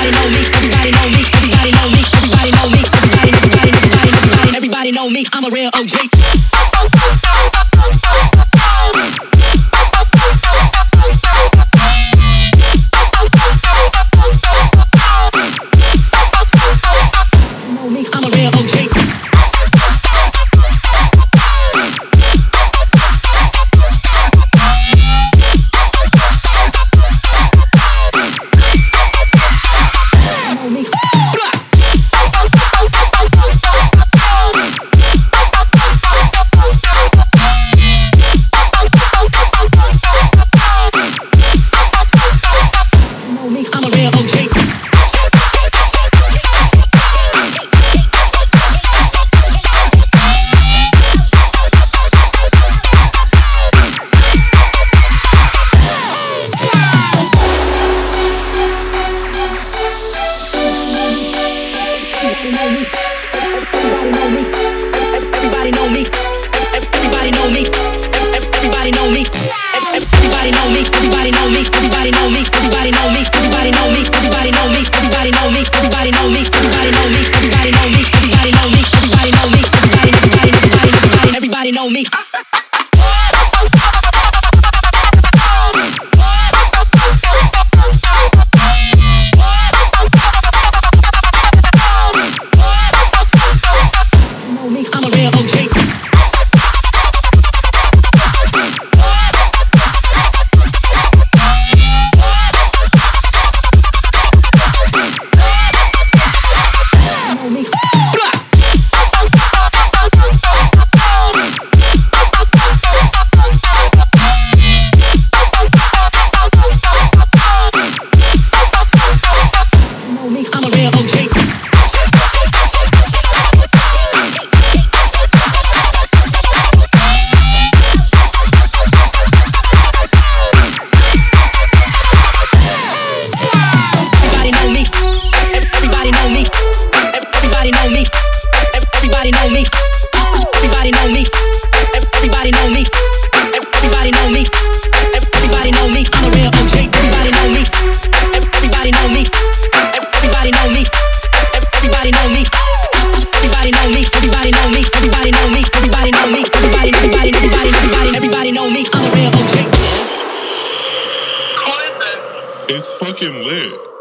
Everybody know me, I'm a real OG. I'm a real OG. I'm a real OG. Everybody know me. Everybody know me. Everybody know me. Everybody know me. Everybody know me. Everybody know me. Everybody know me. Everybody know me. Everybody know me. Everybody know me. Everybody know me. Everybody know me. Everybody know me. Everybody know me. Everybody know me. Everybody know me. I'm a real OG. I'm a real OG. Everybody know me. Everybody know me. Everybody know me. Everybody know me. Everybody know me. Everybody know me. Everybody know me. Everybody know me. I'm a real OG. Everybody know me. Everybody know me. Everybody know me. Everybody know me. Everybody know me. Everybody know me. Everybody know me. Everybody know me. Everybody know me. I'm a real OG. It's fucking lit.